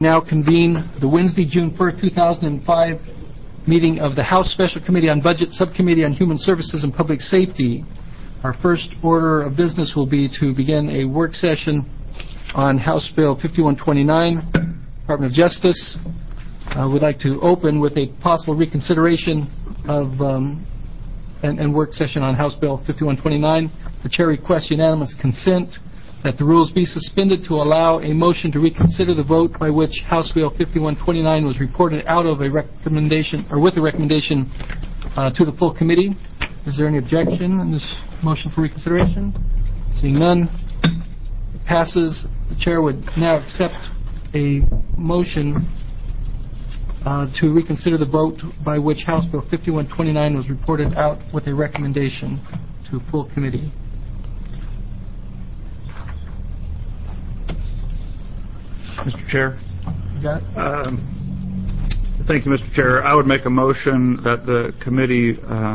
Now convene the Wednesday, June 1st, 2005 meeting of the House Special Committee on Budget, Subcommittee on Human Services and Public Safety. Our first order of business will be to begin a work session on House Bill 5129, Department of Justice. We'd like to open with a possible reconsideration of and work session on House Bill 5129. The chair requests unanimous consent that the rules be suspended to allow a motion to reconsider the vote by which House Bill 5129 was reported out of a recommendation, or with a recommendation to the full committee. Is there any objection on this motion for reconsideration? Seeing none, it passes. The chair would now accept a motion to reconsider the vote by which House Bill 5129 was reported out with a recommendation to full committee. Mr. Chair. You got it? Thank you, Mr. Chair. I would make a motion that the committee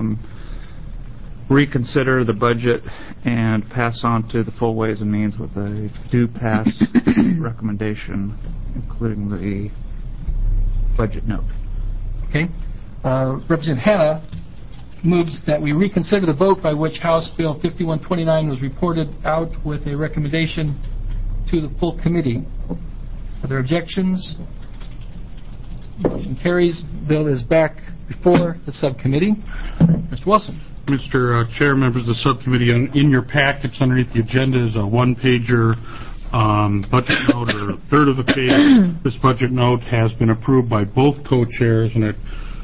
reconsider the budget and pass on to the full Ways and Means with a due pass recommendation, including the budget note. Okay. Representative Hanna moves that we reconsider the vote by which House Bill 5129 was reported out with a recommendation to the full committee. Are there objections? Motion carries. Bill is back before the subcommittee. Mr. Wilson. Mr. Chair, members of the subcommittee, in your packets underneath the agenda is a one-pager budget note, or a third of the page. This budget note has been approved by both co-chairs, and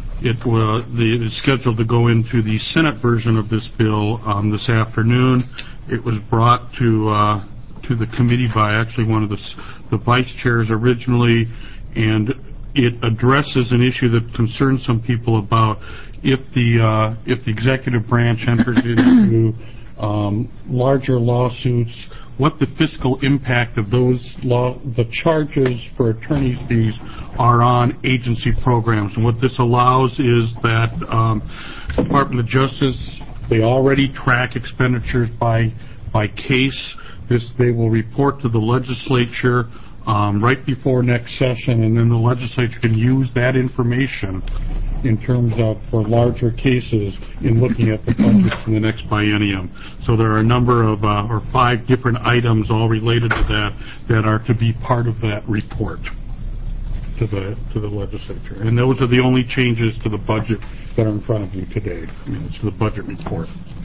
it's scheduled to go into the Senate version of this bill this afternoon. It was brought to the committee by actually one of the vice chairs originally, and it addresses an issue that concerns some people about if the executive branch enters into larger lawsuits, what the fiscal impact of the charges for attorney's fees are on agency programs. And what this allows is that Department of Justice, they already track expenditures by case. They will report to the legislature right before next session, and then the legislature can use that information in terms of for larger cases in looking at the budgets in the next biennium. So there are a number of, or 5 different items all related to that are to be part of that report to the legislature. And those are the only changes to the budget that are in front of you today. It's the budget report.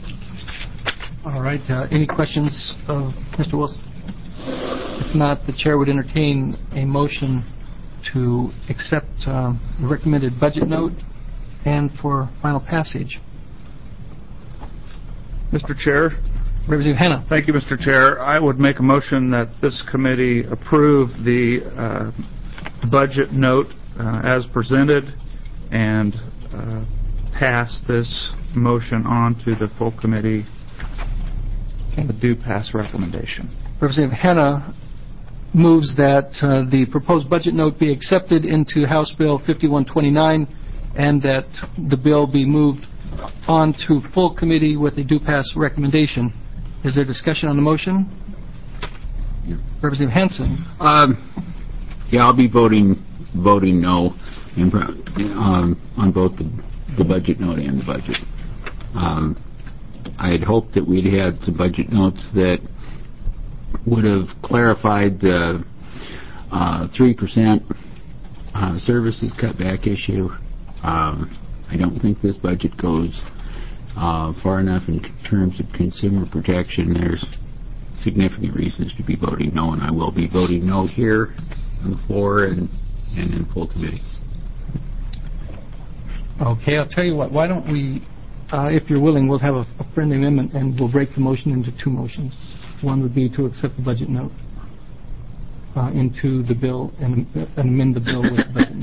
All right. Any questions of Mr. Wilson? If not, the chair would entertain a motion to accept the recommended budget note and for final passage. Mr. Chair. Representative Hanna. Thank you, Mr. Chair. I would make a motion that this committee approve the budget note as presented and pass this motion on to the full committee. The due pass recommendation. Representative Hanna moves that the proposed budget note be accepted into House Bill 5129 and that the bill be moved on to full committee with a due pass recommendation. Is there discussion on the motion? Representative Hansen. Yeah, I'll be voting no on both the budget note and the budget. I had hoped that we'd had some budget notes that would have clarified the 3% services cutback issue. I don't think this budget goes far enough in terms of consumer protection. There's significant reasons to be voting no, and I will be voting no here on the floor and in full committee. Okay, I'll tell you what. Why don't we, if you're willing, we'll have a friendly amendment and we'll break the motion into 2 motions. One would be to accept the budget note into the bill and amend the bill with the budget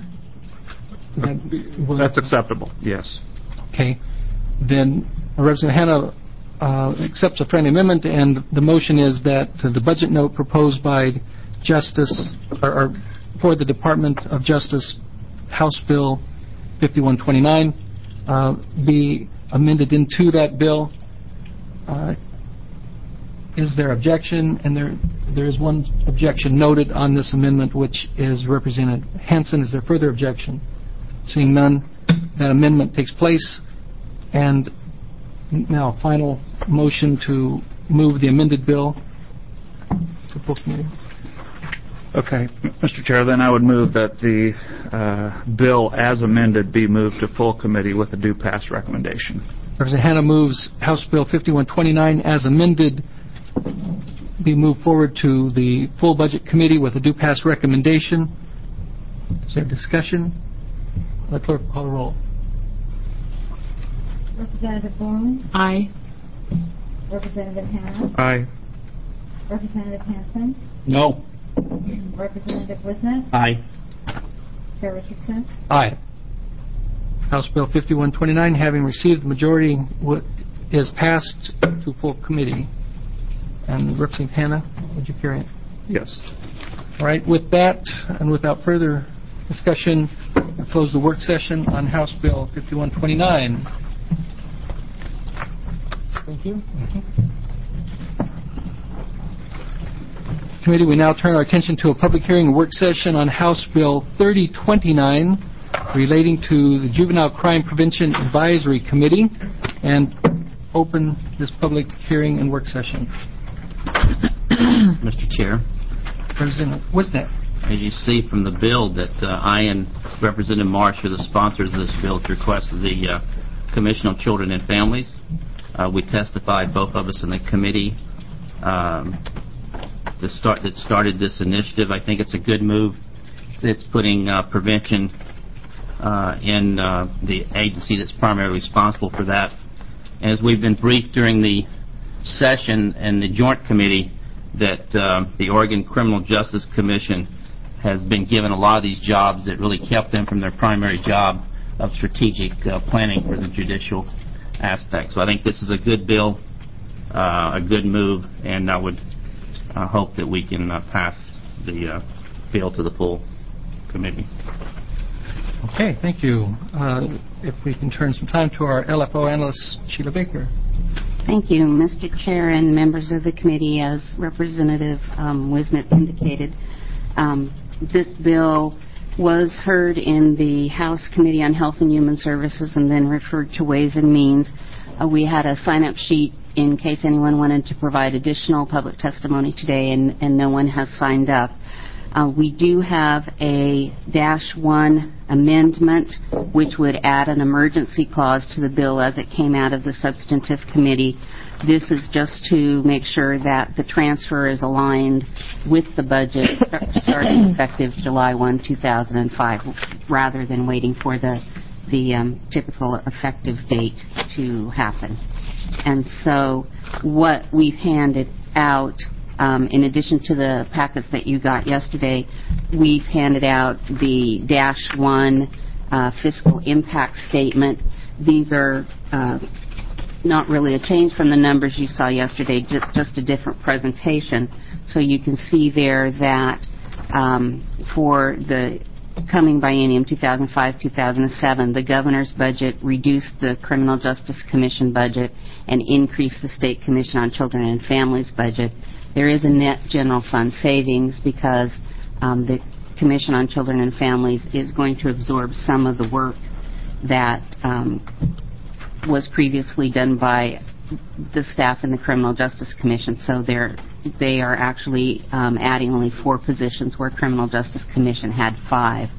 note. That's acceptable, yes. Okay. Then Representative Hanna accepts a friendly amendment, and the motion is that the budget note proposed by Justice, or for the Department of Justice, House Bill 5129, be amended into that bill. Is there objection? And There is one objection noted on this amendment, which is Representative Hanson. Is there further objection? Seeing none, that amendment takes place. And now, final motion to move the amended bill to full committee. Okay, Mr. Chair, then I would move that the bill as amended be moved to full committee with a due pass recommendation. Representative Hanna moves House Bill 5129 as amended be moved forward to the full budget committee with a due pass recommendation. Is there discussion? Let clerk call the roll. Representative Bourne? Aye. Representative Hanna? Aye. Representative Hanson? No. Representative Wisnet? Aye. Chair Richardson? Aye. House Bill 5129, having received the majority, is passed to full committee. And Representative Hanna, would you carry it? Yes. All right. With that, and without further discussion, I close the work session on House Bill 5129. Thank you. Committee, we now turn our attention to a public hearing and work session on House Bill 3029 relating to the Juvenile Crime Prevention Advisory Committee, and open this public hearing and work session. Mr. Chair, President Wisnet. as you see from the bill that I and Representative Marsh are the sponsors of this bill to request the Commission on Children and Families. We testified, both of us, in the committee that started this initiative. I think it's a good move. It's putting prevention in the agency that's primarily responsible for that. As we've been briefed during the session and the Joint Committee, that the Oregon Criminal Justice Commission has been given a lot of these jobs that really kept them from their primary job of strategic planning for the judicial aspect. So I think this is a good bill, a good move, and I would hope that we can pass the bill to the full committee. Okay, thank you. If we can turn some time to our LFO analyst, Sheila Baker. Thank you, Mr. Chair and members of the committee. As Representative Wisnet indicated, this bill was heard in the House Committee on Health and Human Services and then referred to Ways and Means. We had a sign-up sheet in case anyone wanted to provide additional public testimony today, and no one has signed up. We do have a -1 amendment, which would add an emergency clause to the bill as it came out of the substantive committee. This is just to make sure that the transfer is aligned with the budget starting effective July 1, 2005, rather than waiting for the typical effective date to happen. And so what we've handed out, in addition to the packets that you got yesterday, we've handed out the -1 fiscal impact statement. These are not really a change from the numbers you saw yesterday, just a different presentation. So you can see there that for the coming biennium 2005-2007, the governor's budget reduced the Criminal Justice Commission budget and increased the State Commission on Children and Families budget. There is a net general fund savings because the Commission on Children and Families is going to absorb some of the work that was previously done by the staff in the Criminal Justice Commission. So they are actually adding only 4 positions where Criminal Justice Commission had 5.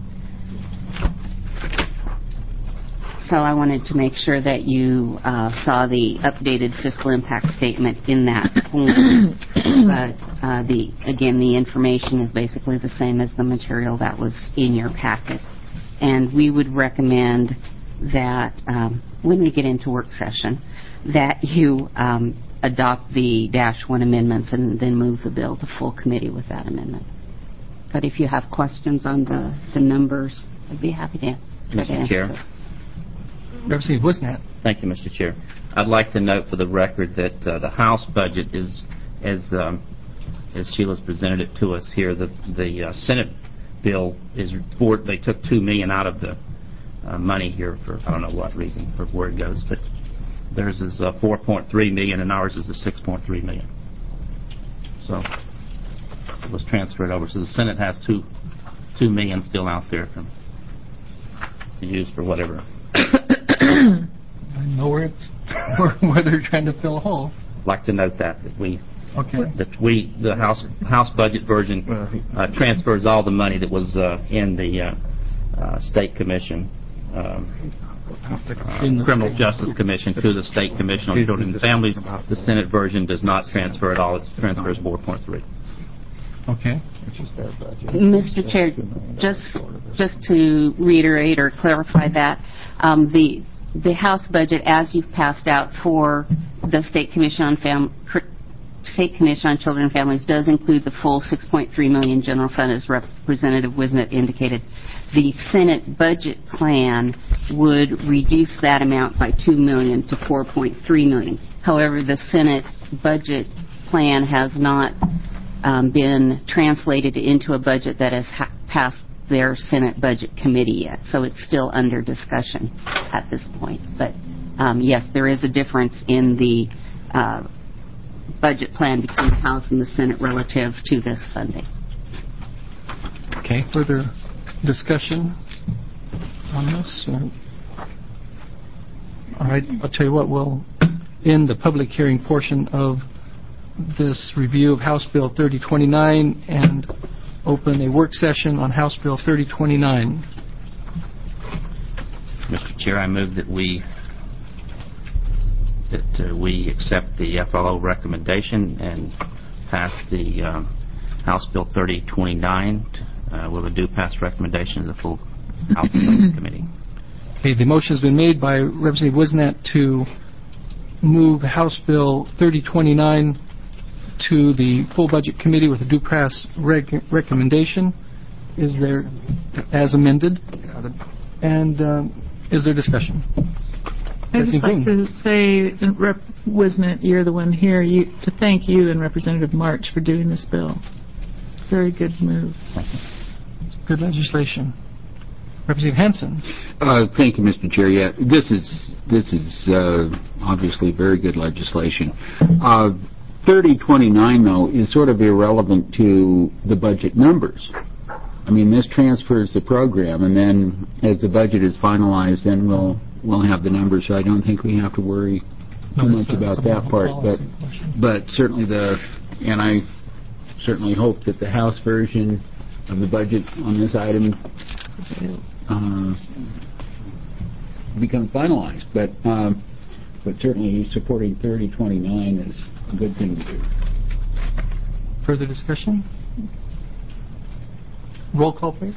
So I wanted to make sure that you saw the updated fiscal impact statement in that form. But the information is basically the same as the material that was in your packet. And we would recommend that when we get into work session, that you adopt the -1 amendments and then move the bill to full committee with that amendment. But if you have questions on the numbers, I'd be happy to Mr. Chair. Representative Wisnet. Thank you, Mr. Chair. I'd like to note for the record that the House budget is, as Sheila's presented it to us here, the Senate bill is they took $2 million out of the money here for I don't know what reason for where it goes, but theirs is $4.3 million and ours is $6.3 million. So was transferred over. So the Senate has $2 million still out there to use for whatever. I know where it's where they're trying to fill holes. I'd like to note that we Okay. the House budget version transfers all the money that was in the State Commission, Criminal Justice Commission, to the State Commission on Children and Families. The Senate version does not transfer at all. It transfers 4.3. Okay. Mr. Chair, just to reiterate or clarify that, the House budget, as you've passed out for the State Commission on Children and Families, does include the full $6.3 million general fund, as Representative Wisnet indicated. The Senate budget plan would reduce that amount by $2 million to $4.3 million. However, the Senate budget plan has not been translated into a budget that has passed their Senate Budget Committee yet, so it's still under discussion at this point. But yes, there is a difference in the budget plan between the House and the Senate relative to this funding. Okay. Further discussion on this? All right. I'll tell you what. We'll end the public hearing portion of this review of House Bill 3029 and open a work session on House Bill 3029. Mr. Chair, I move that we accept the FLO recommendation and pass the House Bill 3029 with a due pass recommendation to the full House Budget Committee. Okay, the motion has been made by Representative Wisnet to move House Bill 3029 to the full Budget Committee with a due pass recommendation. Is there, as amended, and is there discussion? I'd just like to say, Rep. Wisnet, you're the one here, to thank you and Representative March for doing this bill. Very good move. It's good legislation. Representative Hansen. Thank you, Mr. Chair. Yeah, this is obviously very good legislation. 3029, though, is sort of irrelevant to the budget numbers. I mean, this transfers the program, and then as the budget is finalized, then we'll have the numbers. So I don't think we have to worry too much about that part. But certainly and I certainly hope that the House version of the budget on this item becomes finalized. But certainly supporting 3029 is a good thing to do. Further discussion? Roll call, please.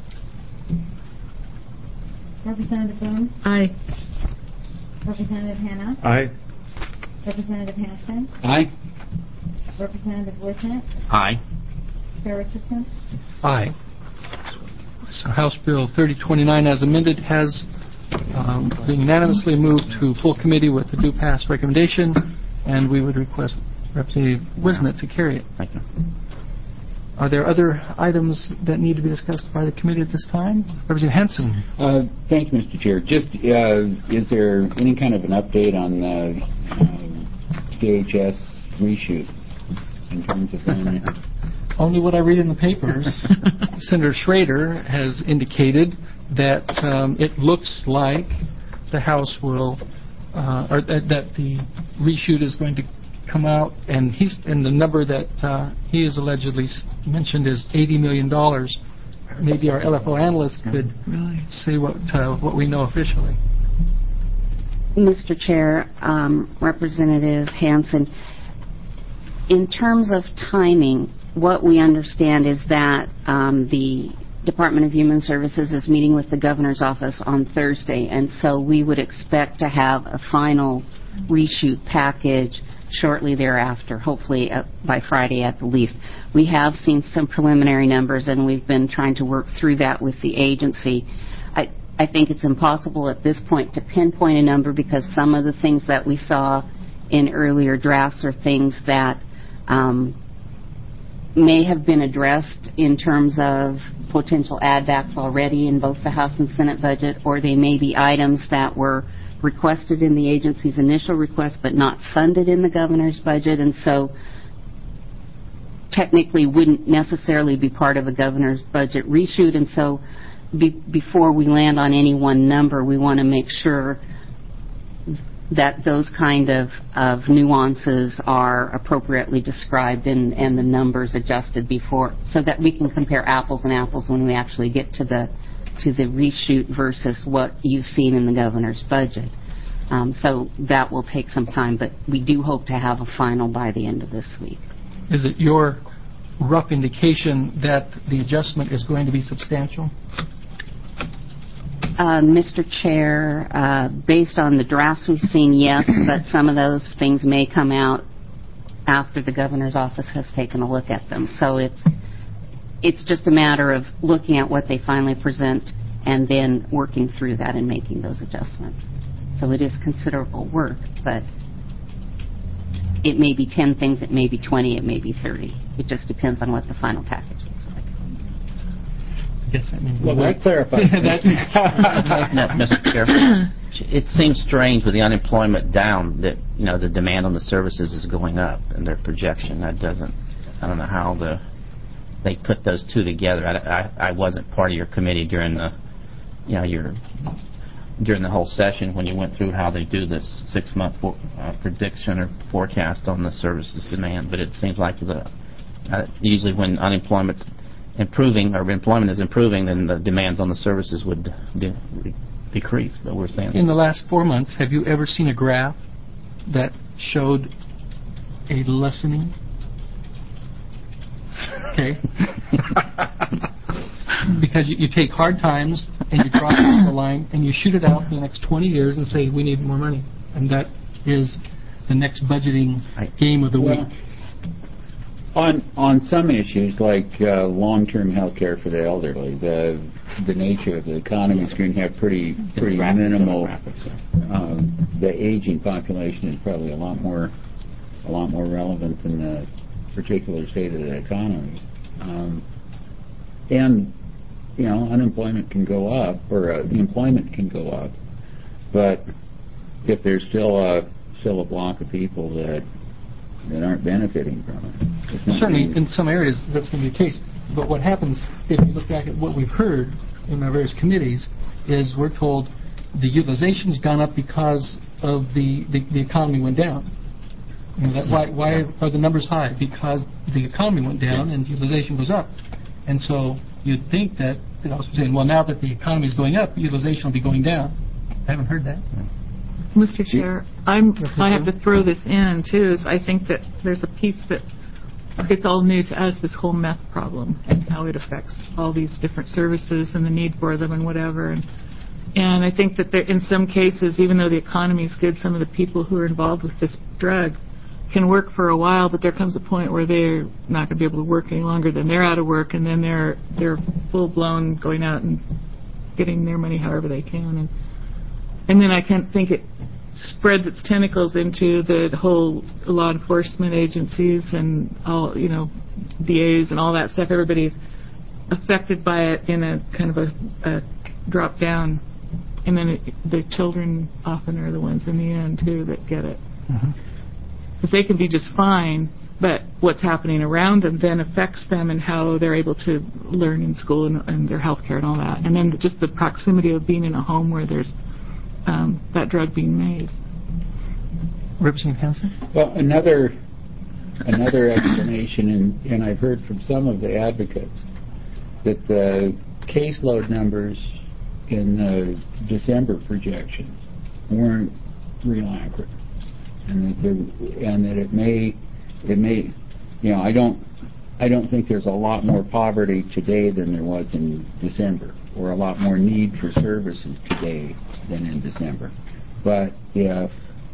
Representative Boone? Aye. Representative Hanna? Aye. Representative Hanson? Aye. Representative Wisnet? Aye. Chair Richardson? Aye. So House Bill 3029 as amended has been unanimously moved to full committee with the due pass recommendation, and we would request Representative Wisnet to carry it. Thank you. Are there other items that need to be discussed by the committee at this time? Representative Hansen. Thank you, Mr. Chair. Just, is there any kind of an update on the DHS reshoot in terms of when? Only what I read in the papers. Senator Schrader has indicated that it looks like the House will, or that the reshoot is going to come out, and the number that he has allegedly mentioned is $80 million. Maybe our LFO analyst could say what we know officially. Mr. Chair, Representative Hansen, in terms of timing, what we understand is that the Department of Human Services is meeting with the governor's office on Thursday, and so we would expect to have a final reshoot package shortly thereafter, hopefully by Friday at the least. We have seen some preliminary numbers, and we've been trying to work through that with the agency. I think it's impossible at this point to pinpoint a number because some of the things that we saw in earlier drafts are things that may have been addressed in terms of potential add-backs already in both the House and Senate budget, or they may be items that were requested in the agency's initial request but not funded in the governor's budget. And so technically wouldn't necessarily be part of a governor's budget reshoot, and so before we land on any one number, we want to make sure that those kind of nuances are appropriately described and the numbers adjusted before, so that we can compare apples and apples when we actually get to the reshoot versus what you've seen in the governor's budget. So that will take some time, but we do hope to have a final by the end of this week. Is it your rough indication that the adjustment is going to be substantial? Mr. Chair, based on the drafts we've seen, yes, but some of those things may come out after the governor's office has taken a look at them. So it's just a matter of looking at what they finally present and then working through that and making those adjustments. So it is considerable work, but it may be 10 things, it may be 20, it may be 30. It just depends on what the final package looks like. Yes, I mean... Well, that clarifies. No, Mr. Chair, it seems strange with the unemployment down that, the demand on the services is going up in their projection. That doesn't... I don't know how they put those two together. I wasn't part of your committee during the, during the whole session when you went through how they do this 6-month prediction or forecast on the services demand. But it seems like usually when unemployment's improving or employment is improving, then the demands on the services would decrease. But we're saying in the last 4 months, have you ever seen a graph that showed a lessening? Okay. Because you take hard times and you drop the line and you shoot it out for the next 20 years and say we need more money, and that is the next budgeting game of the week. On some issues like long-term health care for the elderly, the nature of the economy is going to have pretty minimal. The aging population is probably a lot more relevant than the particular state of the economy. And unemployment can go up, or employment can go up, but if there's still a block of people that aren't benefiting from it. Certainly, in some areas, that's going to be the case. But what happens, if you look back at what we've heard in our various committees, is we're told the utilization's gone up because of the economy went down. Why are the numbers high? Because the economy went down and utilization was up. And so you'd think that, I was saying, well, now that the economy is going up, utilization will be going down. I haven't heard that. Mr. Chair, I have to throw this in, too, is I think that there's a piece that it's all new to us, this whole meth problem and how it affects all these different services and the need for them and whatever. And I think that in some cases, even though the economy is good, some of the people who are involved with this drug can work for a while, but there comes a point where they're not going to be able to work any longer, then they're out of work, and then they're full-blown going out and getting their money however they can. And then I can't think it spreads its tentacles into the whole law enforcement agencies and all, DAs and all that stuff. Everybody's affected by it in a kind of a drop down. And then the children often are the ones in the end, too, that get it. Because they can be just fine, but what's happening around them then affects them and how they're able to learn in school and their health care and all that. And then just the proximity of being in a home where there's that drug being made. Representative Hansen? Well, another explanation, and I've heard from some of the advocates, that the caseload numbers in the December projections weren't real accurate, and that it may, I don't think there's a lot more poverty today than there was in December, or a lot more need for services today than in December. But if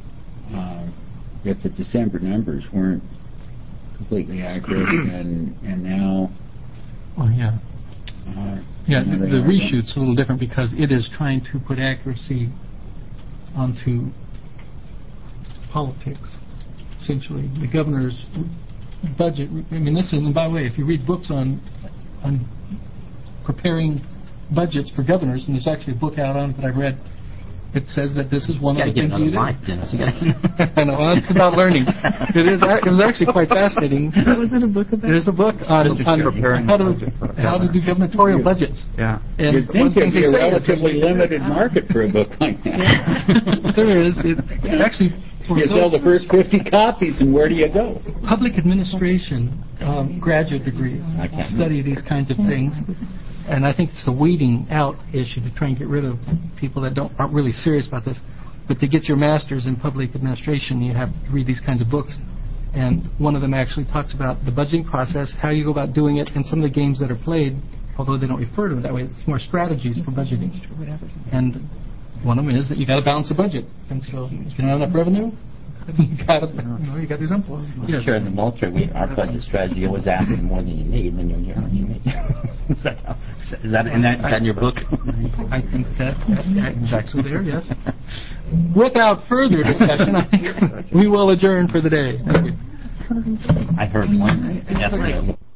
the December numbers weren't completely accurate, and now... Well, yeah. The reshoot's a little different because it is trying to put accuracy onto politics, essentially. The governor's budget, and by the way, if you read books on preparing budgets for governors, and there's actually a book out on it that I've read, It says that this is one You of got to the get things you another do. life, Dennis. You gotta... I know. Well, it's about learning. It was actually quite fascinating. Was it a book about? There's a book on Preparing how budget for- how to do gubernatorial budgets. Yeah. And You'd one of think the things there'd they be a say is relatively limited market for a book like that. there is. It actually, for You sell the first 50 copies, and where do you go? public administration graduate degrees I can't study these kinds of things. And I think it's the weeding out issue to try and get rid of people that aren't really serious about this. But to get your master's in public administration, you have to read these kinds of books. And one of them actually talks about the budgeting process, how you go about doing it, and some of the games that are played, although they don't refer to it that way. It's more strategies for budgeting. And one of them is that you got to balance the budget. And so if you don't have enough revenue, you got these envelopes. Mr. Chair, in the military, our budget strategy always asks for more than you need, and then you'll get what you need. Is that in your book? I think that's actually there, yes. Without further discussion, I think we will adjourn for the day. Thank you. I heard one. Yes, ma'am.